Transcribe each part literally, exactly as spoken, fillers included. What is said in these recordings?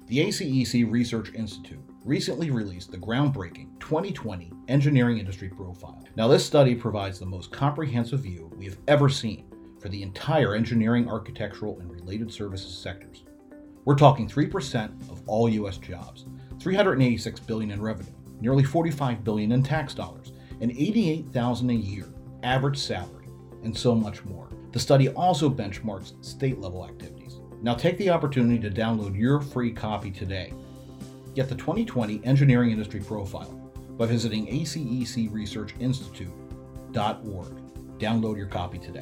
The A C E C Research Institute recently released the groundbreaking twenty twenty Engineering Industry Profile. Now, this study provides the most comprehensive view we have ever seen for the entire engineering, architectural, and related services sectors. We're talking three percent of all U S jobs, three hundred eighty-six billion dollars in revenue, nearly forty-five billion dollars in tax dollars, and eighty-eight thousand dollars a year average salary, and so much more. The study also benchmarks state-level activities. Now take the opportunity to download your free copy today. Get the twenty twenty Engineering Industry Profile by visiting A C E C research institute dot org. Download your copy today.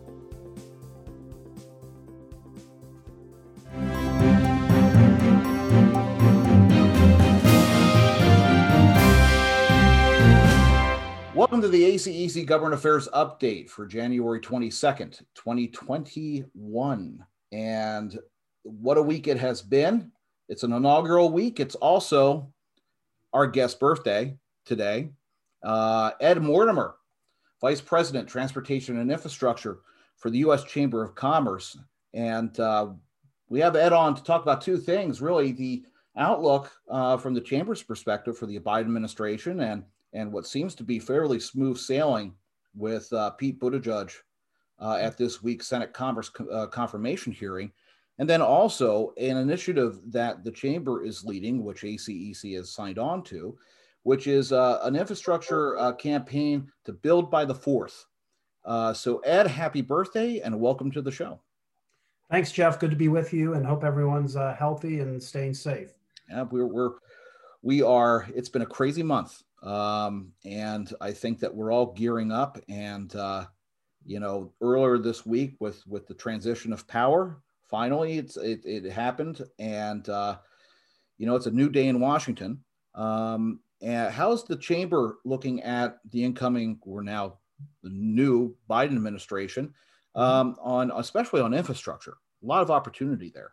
Welcome to the A C E C Government Affairs Update for January twenty-second, twenty twenty-one. And what a week it has been. It's an inaugural week. It's also our guest's birthday today. Uh, Ed Mortimer, Vice President, Transportation and Infrastructure for the U S Chamber of Commerce. And uh, we have Ed on to talk about two things, really the outlook uh, from the Chamber's perspective for the Biden administration and, and what seems to be fairly smooth sailing with uh, Pete Buttigieg Uh, at this week's Senate Commerce uh, confirmation hearing, and then also an initiative that the Chamber is leading, which A C E C has signed on to, which is uh, an infrastructure uh, campaign to build by the fourth. Uh, so Ed, happy birthday and welcome to the show. Thanks, Jeff. Good to be with you and hope everyone's uh, healthy and staying safe. Yeah, we're, we're, we are, it's been a crazy month. Um, and I think that we're all gearing up and, uh, You know, earlier this week with, with the transition of power, finally it's it, it happened. And, uh, you know, it's a new day in Washington. Um, and how's the Chamber looking at the incoming, or now the new Biden administration, um, on especially on infrastructure? A lot of opportunity there.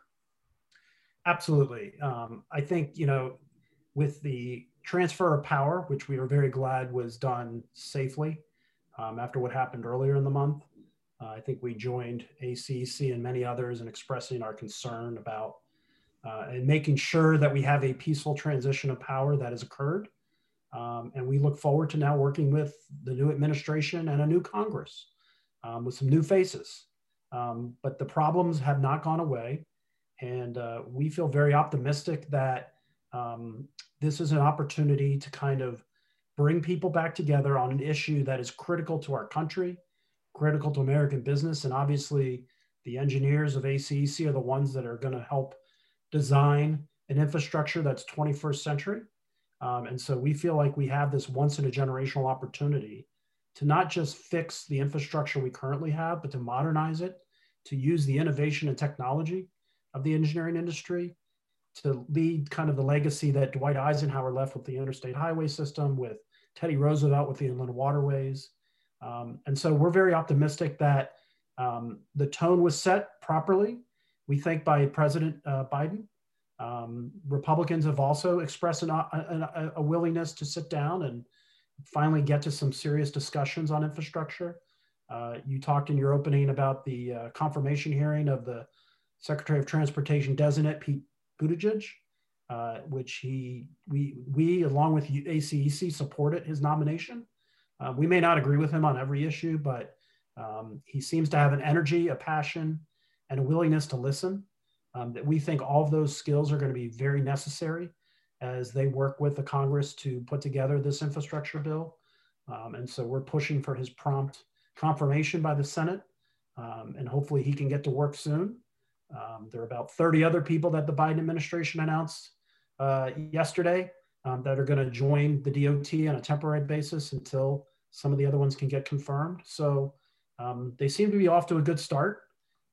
Absolutely. Um, I think, you know, with the transfer of power, which we are very glad was done safely, Um, after what happened earlier in the month. Uh, I think we joined A C E C and many others in expressing our concern about uh, and making sure that we have a peaceful transition of power that has occurred. Um, and we look forward to now working with the new administration and a new Congress um, with some new faces. Um, but the problems have not gone away. And uh, we feel very optimistic that um, this is an opportunity to kind of bring people back together on an issue that is critical to our country, critical to American business. And obviously the engineers of A C E C are the ones that are going to help design an infrastructure that's twenty-first century. Um, and so we feel like we have this once in a generational opportunity to not just fix the infrastructure we currently have, but to modernize it, to use the innovation and technology of the engineering industry, to lead kind of the legacy that Dwight Eisenhower left with the interstate highway system, with Teddy Roosevelt with the inland waterways. Um, and so we're very optimistic that um, the tone was set properly, we think, by President uh, Biden. Um, Republicans have also expressed an, a, a willingness to sit down and finally get to some serious discussions on infrastructure. Uh, you talked in your opening about the uh, confirmation hearing of the Secretary of Transportation designate, Pete Buttigieg, uh, which he, we, we, along with A C E C, supported his nomination. Uh, we may not agree with him on every issue, but um, he seems to have an energy, a passion, and a willingness to listen. Um, that we think all of those skills are going to be very necessary as they work with the Congress to put together this infrastructure bill. Um, and so we're pushing for his prompt confirmation by the Senate, um, and hopefully he can get to work soon. Um, there are about thirty other people that the Biden administration announced uh, yesterday um, that are going to join the D O T on a temporary basis until some of the other ones can get confirmed. So um, they seem to be off to a good start.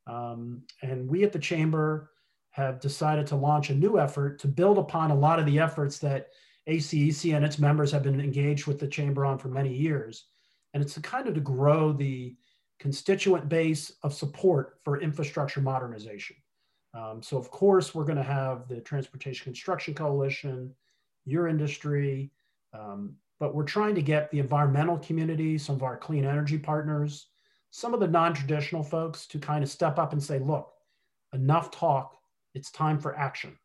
Um, and we at the Chamber have decided to launch a new effort to build upon a lot of the efforts that A C E C and its members have been engaged with the Chamber on for many years. And it's to kind of to grow the constituent base of support for infrastructure modernization. Um, so of course, we're going to have the Transportation Construction Coalition, your industry, um, but we're trying to get the environmental community, some of our clean energy partners, some of the non-traditional folks to kind of step up and say, look, enough talk, it's time for action.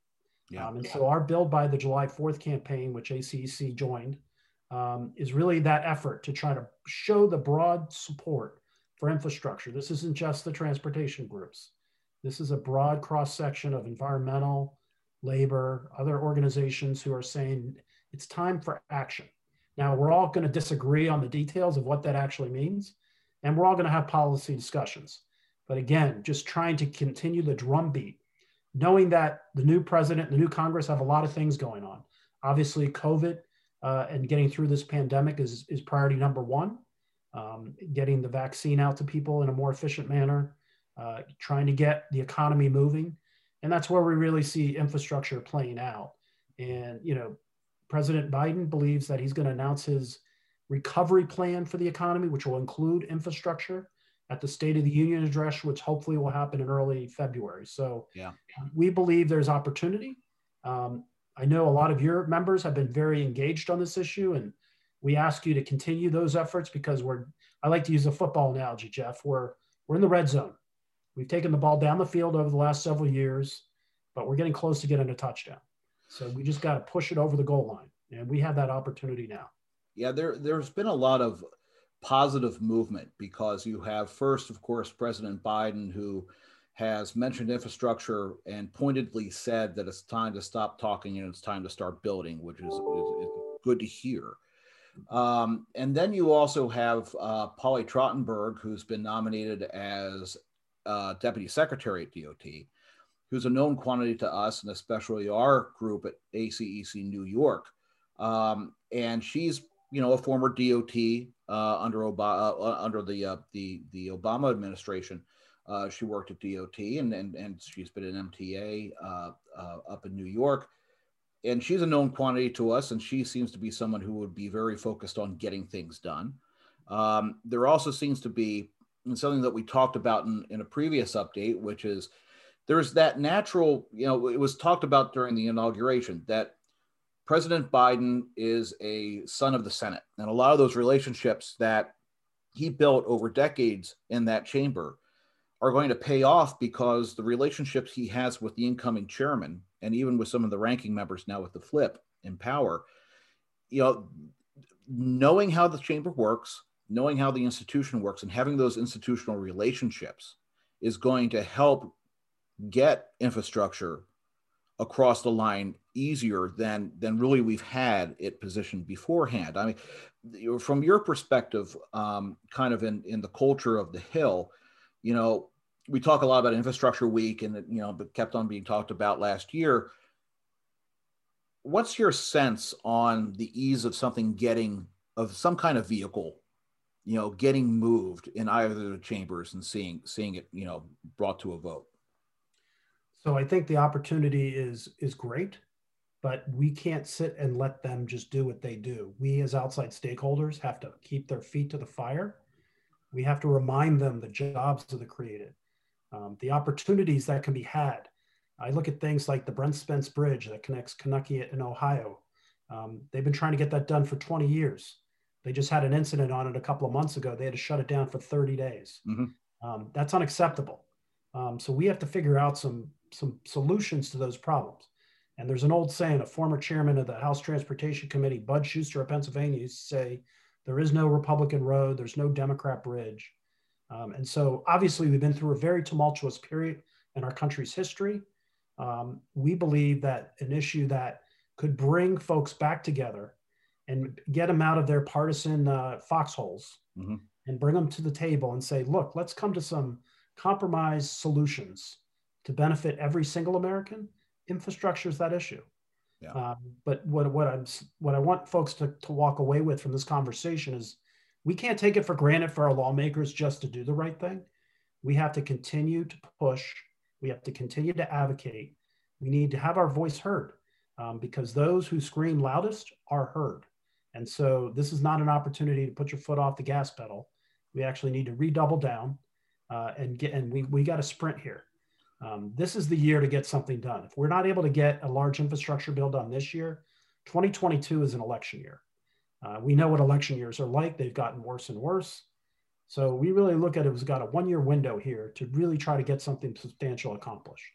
Yeah. Um, and so our Build by the July fourth campaign, which A C E C joined, um, is really that effort to try to show the broad support for infrastructure. This isn't just the transportation groups. This is a broad cross section of environmental, labor, other organizations who are saying it's time for action. Now, we're all going to disagree on the details of what that actually means, and we're all going to have policy discussions. But again, just trying to continue the drumbeat, knowing that the new president, the new Congress have a lot of things going on. Obviously, COVID uh, and getting through this pandemic is, is priority number one. Um, getting the vaccine out to people in a more efficient manner, uh, trying to get the economy moving. And that's where we really see infrastructure playing out. And, you know, President Biden believes that he's going to announce his recovery plan for the economy, which will include infrastructure at the State of the Union address, which hopefully will happen in early February. So yeah, we believe there's opportunity. Um, I know a lot of your members have been very engaged on this issue, and we ask you to continue those efforts because we're, I like to use a football analogy, Jeff, we're, we're in the red zone. We've taken the ball down the field over the last several years, but we're getting close to getting a touchdown. So we just got to push it over the goal line, and we have that opportunity now. Yeah, there, there's been a lot of positive movement because you have first, of course, President Biden, who has mentioned infrastructure and pointedly said that it's time to stop talking and it's time to start building, which is, is, is good to hear. Um, and then you also have uh, Polly Trottenberg, who's been nominated as uh, Deputy Secretary at D O T, who's a known quantity to us and especially our group at A C E C New York. Um, and she's, you know, a former D O T uh, under Obama, uh, under the uh, the the Obama administration. Uh, she worked at D O T and and and she's been an M T A uh, uh, up in New York. And she's a known quantity to us, and she seems to be someone who would be very focused on getting things done. Um, there also seems to be something that we talked about in, in a previous update, which is there's that natural, you know, it was talked about during the inauguration that President Biden is a son of the Senate. And a lot of those relationships that he built over decades in that chamber are going to pay off because the relationships he has with the incoming chairman and even with some of the ranking members now with the flip in power, you know, knowing how the chamber works, knowing how the institution works and having those institutional relationships is going to help get infrastructure across the line easier than than really we've had it positioned beforehand. I mean, from your perspective, um, kind of in, in the culture of the Hill, you know, we talk a lot about Infrastructure Week and it, you know, but kept on being talked about last year. What's your sense on the ease of something getting, of some kind of vehicle, you know, getting moved in either of the chambers and seeing, seeing it, you know, brought to a vote? So I think the opportunity is, is great, but we can't sit and let them just do what they do. We as outside stakeholders have to keep their feet to the fire. We have to remind them the jobs that are created, um, the opportunities that can be had. I look at things like the Brent Spence Bridge that connects Connecticut and Ohio. Um, they've been trying to get that done for twenty years. They just had an incident on it a couple of months ago. They had to shut it down for thirty days. Mm-hmm. Um, that's unacceptable. Um, so we have to figure out some, some solutions to those problems. And there's an old saying, a former chairman of the House Transportation Committee, Bud Schuster of Pennsylvania, used to say, there is no Republican road, there's no Democrat bridge. Um, and so obviously we've been through a very tumultuous period in our country's history. Um, we believe that an issue that could bring folks back together and get them out of their partisan uh, foxholes mm-hmm. and bring them to the table and say, look, let's come to some compromise solutions to benefit every single American. Infrastructure is that issue. Yeah. Um, but what, what, I'm, what I want folks to, to walk away with from this conversation is we can't take it for granted for our lawmakers just to do the right thing. We have to continue to push. We have to continue to advocate. We need to have our voice heard um, because those who scream loudest are heard. And so this is not an opportunity to put your foot off the gas pedal. We actually need to redouble down uh, and get, and we, we got to sprint here. Um, this is the year to get something done. If we're not able to get a large infrastructure bill done this year, twenty twenty-two is an election year. Uh, we know what election years are like. They've gotten worse and worse. So we really look at it as got a one-year window here to really try to get something substantial accomplished.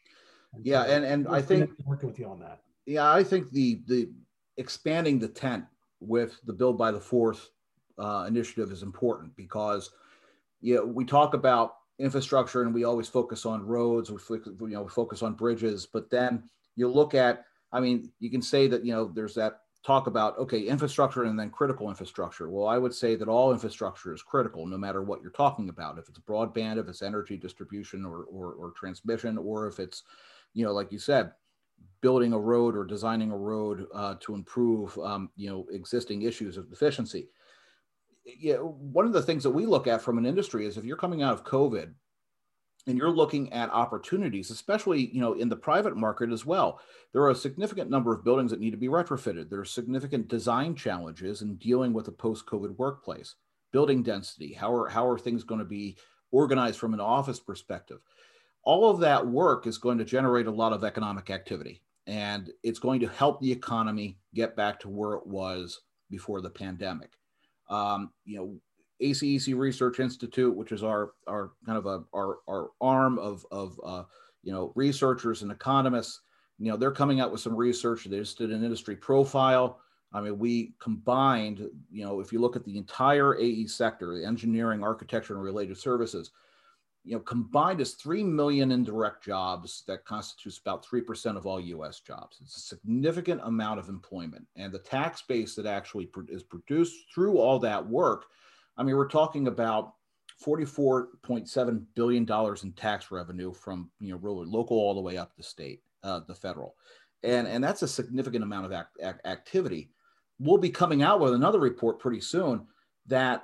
And Yeah, so and and we're I think working with you on that. Yeah, I think the the expanding the tent with the Build by the Fourth uh, initiative is important because you know, we talk about infrastructure and we always focus on roads, we focus, you know, we focus on bridges, but then you look at, I mean, you can say that, you know, there's that talk about, okay, infrastructure and then critical infrastructure. Well, I would say that all infrastructure is critical, no matter what you're talking about. If it's broadband, if it's energy distribution or, or, or transmission, or if it's, you know, like you said, building a road or designing a road uh, to improve, um, you know, existing issues of efficiency. Yeah, one of the things that we look at from an industry is if you're coming out of COVID and you're looking at opportunities, especially, you know, in the private market as well, there are a significant number of buildings that need to be retrofitted. There are significant design challenges in dealing with a post-COVID workplace, building density. How are, how are things going to be organized from an office perspective? All of that work is going to generate a lot of economic activity, and it's going to help the economy get back to where it was before the pandemic. Um, you know, A C E C Research Institute, which is our, our kind of a, our, our arm of, of uh, you know, researchers and economists, you know, they're coming out with some research. They just did an industry profile. I mean, we combined, you know, if you look at the entire A E sector, the engineering, architecture, and related services, you know, combined is three million indirect jobs that constitutes about three percent of all U S jobs. It's a significant amount of employment, and the tax base that actually pro- is produced through all that work. I mean, we're talking about forty-four point seven billion dollars in tax revenue from, you know, really local all the way up to state, uh, the federal. And, and that's a significant amount of act, act, activity. We'll be coming out with another report pretty soon that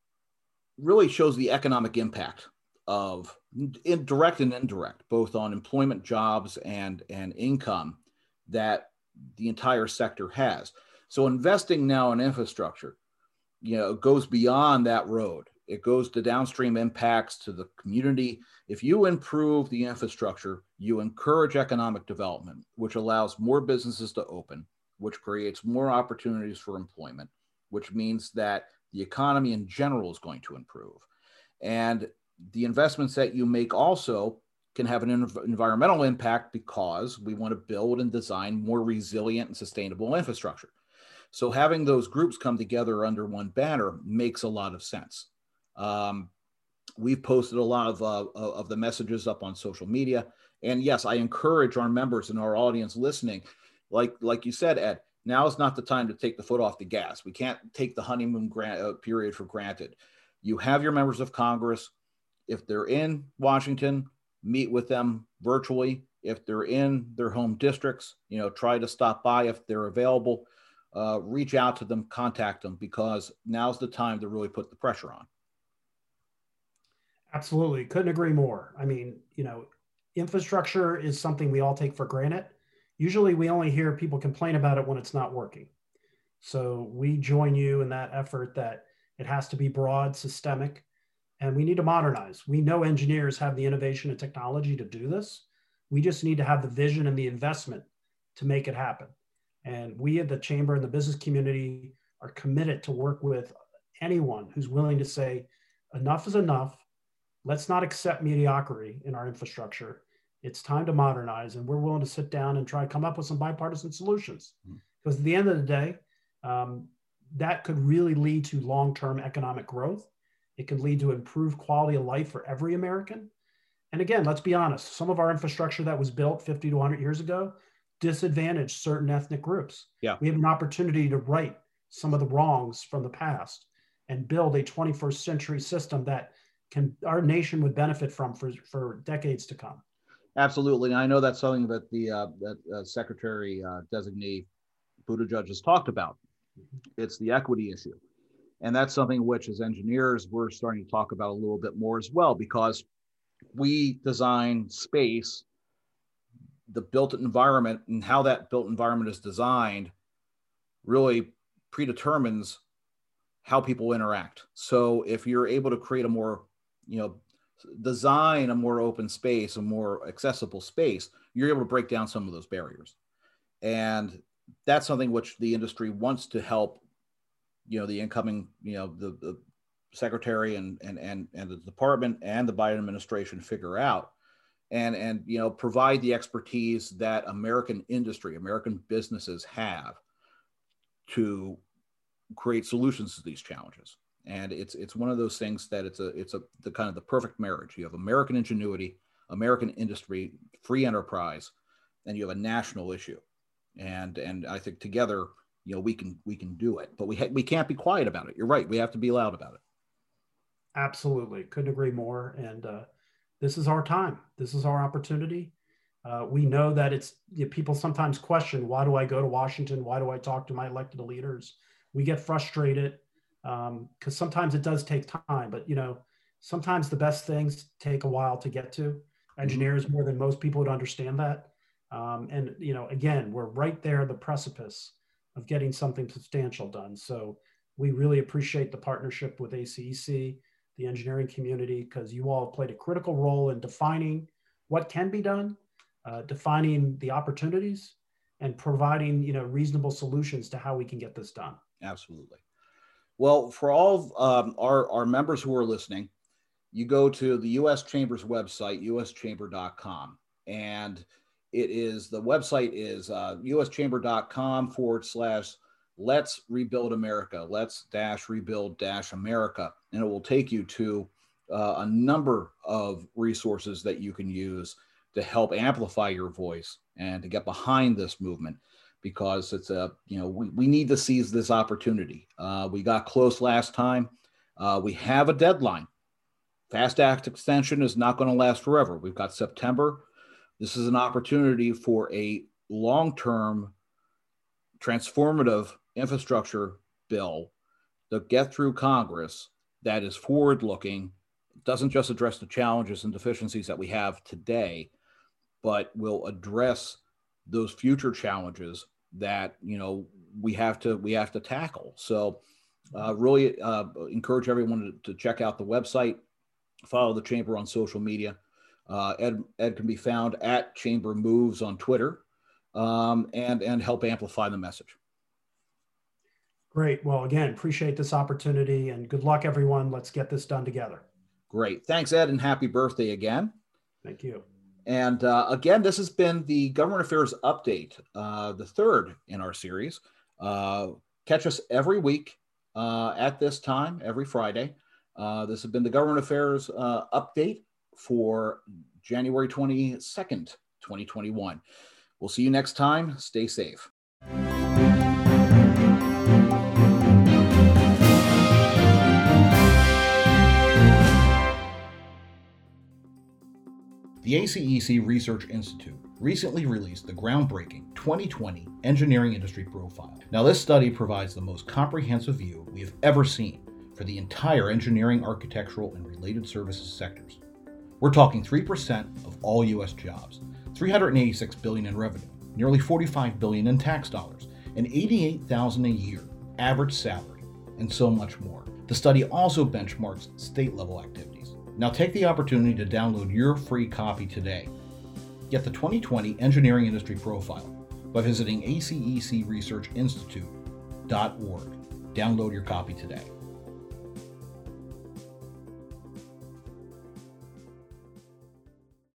really shows the economic impact of direct and indirect, both on employment, jobs, and, and income that the entire sector has. So investing now in infrastructure, you know, goes beyond that road. It goes to downstream impacts to the community. If you improve the infrastructure, you encourage economic development, which allows more businesses to open, which creates more opportunities for employment, which means that the economy in general is going to improve. And the investments that you make also can have an env- environmental impact because we want to build and design more resilient and sustainable infrastructure. So having those groups come together under one banner makes a lot of sense. Um, we've posted a lot of, uh, of the messages up on social media. And yes, I encourage our members and our audience listening, like, like you said, Ed, now is not the time to take the foot off the gas. We can't take the honeymoon grant, uh, period for granted. You have your members of Congress. If they're in Washington, meet with them virtually. If they're in their home districts, you know, try to stop by if they're available. Uh, reach out to them, contact them, because now's the time to really put the pressure on. Absolutely. Couldn't agree more. I mean, you know, infrastructure is something we all take for granted. Usually we only hear people complain about it when it's not working. So we join you in that effort that it has to be broad, systemic, and we need to modernize. We know engineers have the innovation and technology to do this. We just need to have the vision and the investment to make it happen. And we at the Chamber and the business community are committed to work with anyone who's willing to say, enough is enough. Let's not accept mediocrity in our infrastructure. It's time to modernize, and we're willing to sit down and try to come up with some bipartisan solutions. Mm-hmm. Because at the end of the day, um, that could really lead to long-term economic growth. It could lead to improved quality of life for every American. And again, let's be honest, some of our infrastructure that was built fifty to one hundred years ago disadvantaged certain ethnic groups. Yeah. We have an opportunity to right some of the wrongs from the past and build a twenty-first century system that can our nation would benefit from for, for decades to come. Absolutely. And I know that's something that the uh, that uh, Secretary uh, designee Buttigieg has talked about. It's the equity issue. And that's something which, as engineers, we're starting to talk about a little bit more as well, because we design space, the built environment, and how that built environment is designed really predetermines how people interact. So if you're able to create a more, you know, design a more open space, a more accessible space, you're able to break down some of those barriers. And that's something which the industry wants to help, you know, the incoming, you know, the, the secretary and, and, and, and the department and the Biden administration figure out, and, and you know, provide the expertise that American industry, American businesses have to create solutions to these challenges. And it's it's one of those things that it's a it's a the kind of the perfect marriage. You have American ingenuity, American industry, free enterprise, and you have a national issue. And and I think together, you know, we can we can do it. But we ha- we can't be quiet about it. You're right. We have to be loud about it. Absolutely, couldn't agree more. And uh, this is our time. This is our opportunity. Uh, we know that it's you know, people sometimes question, why do I go to Washington? Why do I talk to my elected leaders? We get frustrated because um, sometimes it does take time. But you know, sometimes the best things take a while to get to. Engineers more than most people would understand that. Um, and you know, again, we're right there at the precipice of getting something substantial done. So we really appreciate the partnership with A C E C, the engineering community, because you all have played a critical role in defining what can be done, uh, defining the opportunities, and providing you know reasonable solutions to how we can get this done. Absolutely. Well, for all of um, our, our members who are listening, you go to the U S Chamber's website, U S chamber dot com, and it is the website is uh, U S chamber dot com forward slash let's rebuild America, let's dash rebuild dash America. And it will take you to uh, a number of resources that you can use to help amplify your voice and to get behind this movement, because it's a, you know, we, we need to seize this opportunity. Uh, we got close last time. Uh, we have a deadline. FAST Act extension is not going to last forever. We've got September. This is an opportunity for a long-term transformative infrastructure bill to get through Congress that is forward-looking, doesn't just address the challenges and deficiencies that we have today, but will address those future challenges that, you know, we have to we have to tackle. So uh, really uh, encourage everyone to, to check out the website, follow the Chamber on social media. Uh, Ed, Ed can be found at Chamber Moves on Twitter, um, and, and help amplify the message. Great. Well, again, appreciate this opportunity and good luck, everyone. Let's get this done together. Great. Thanks, Ed, and happy birthday again. Thank you. And uh, again, this has been the Government Affairs Update, uh, the third in our series. Uh, catch us every week uh, at this time, every Friday. Uh, this has been the Government Affairs uh, Update for January twenty-second, twenty twenty-one. We'll see you next time. Stay safe. The A C E C Research Institute recently released the groundbreaking twenty twenty Engineering Industry Profile. Now, this study provides the most comprehensive view we have ever seen for the entire engineering, architectural, and related services sectors. We're talking three percent of all U S jobs, three hundred eighty-six billion dollars in revenue, nearly forty-five billion dollars in tax dollars, and eighty-eight thousand dollars a year average salary, and so much more. The study also benchmarks state-level activities. Now take the opportunity to download your free copy today. Get the twenty twenty Engineering Industry Profile by visiting A C E C research institute dot org. Download your copy today.